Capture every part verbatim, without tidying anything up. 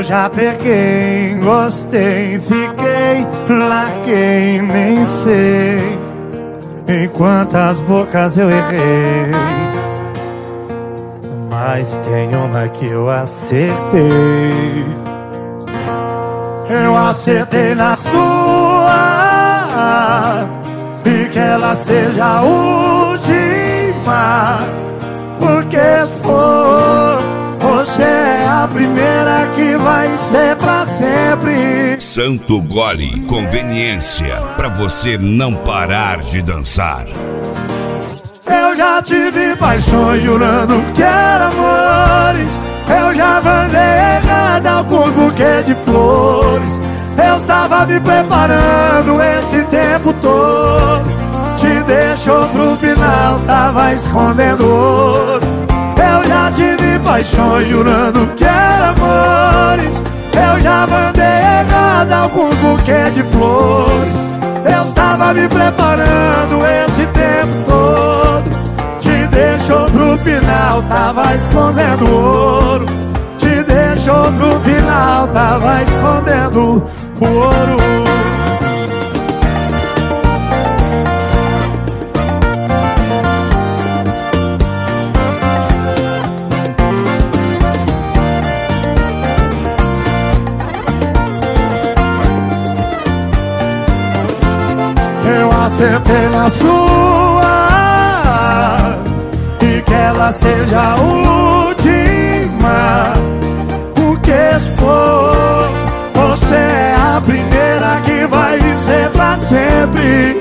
já peguei, gostei, fiquei, larguei, nem sei em quantas bocas eu errei, mas tem uma que eu acertei. Eu acertei na sua, e que ela seja a última, porque se for, você é a primeira que vai ser pra sempre. Santo Gole, conveniência pra você não parar de dançar. Eu já tive paixões jurando que eram amores. Eu já mandei errado alguns buquês de flores. Eu estava me preparando esse tempo todo. Te deixou pro final, tava escondendo ouro. Eu já tive paixões jurando que eram amores. Eu já mandei errado alguns buquês de flores. Eu estava me preparando esse tempo todo. Te deixou pro final, tava escondendo ouro. Te deixou pro final, tava escondendo o ouro. Eu acertei na sua, e que ela seja a última, porque se for, você é a primeira que vai ser pra sempre.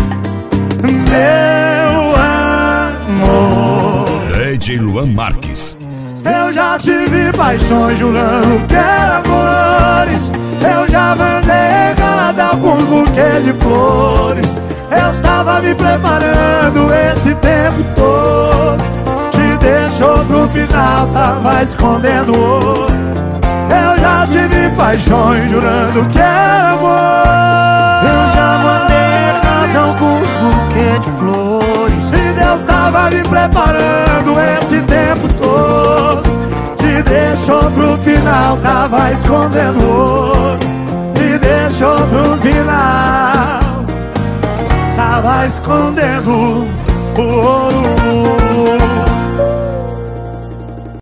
Meu amor, D J Luan Marques. eu já tive paixões jurando que eram amores. Eu já mandei errado alguns buquês de flores. Eu estava me preparando esse tempo todo. Te deixou pro final, tava escondendo ouro. Eu já tive paixões jurando que era amor. Eu já mandei errado alguns buquês de flores. E Deus tava me preparando esse tempo todo. Te deixou pro final, tava escondendo ouro. Te deixou pro final, tava escondendo o ouro.